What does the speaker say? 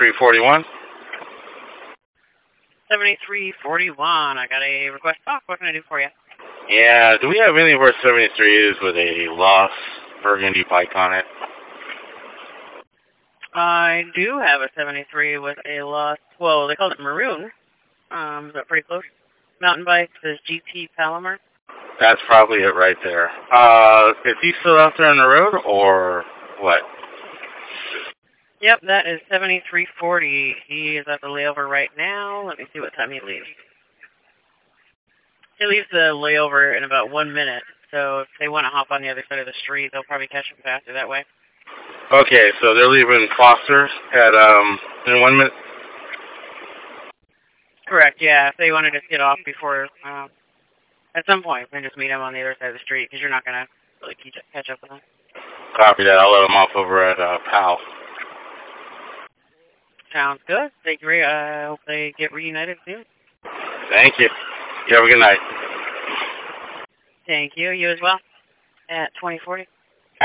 7341. 7341. I got a request. Oh, what can I do for you? Yeah, do we have any of our 73s with a lost burgundy bike on it? I do have a 73 with a lost, well, they called it maroon. Is that pretty close? Mountain bike says GT Palomar. That's probably it right there. Is he still out there on the road, or what? Yep, that is 7340. He is at the layover right now. Let me see what time he leaves. He leaves the layover in about 1 minute, so if they want to hop on the other side of the street, they'll probably catch him faster that way. Okay, so they're leaving Foster at, in 1 minute? Correct, yeah. If they want to just get off before, at some point, then just meet him on the other side of the street, because you're not going to really catch up with him. Copy that. I'll let him off over at, PAL. Sounds good. Thank you, Ray. I hope they get reunited soon. Thank you. You have a good night. Thank you. You as well. At 2040.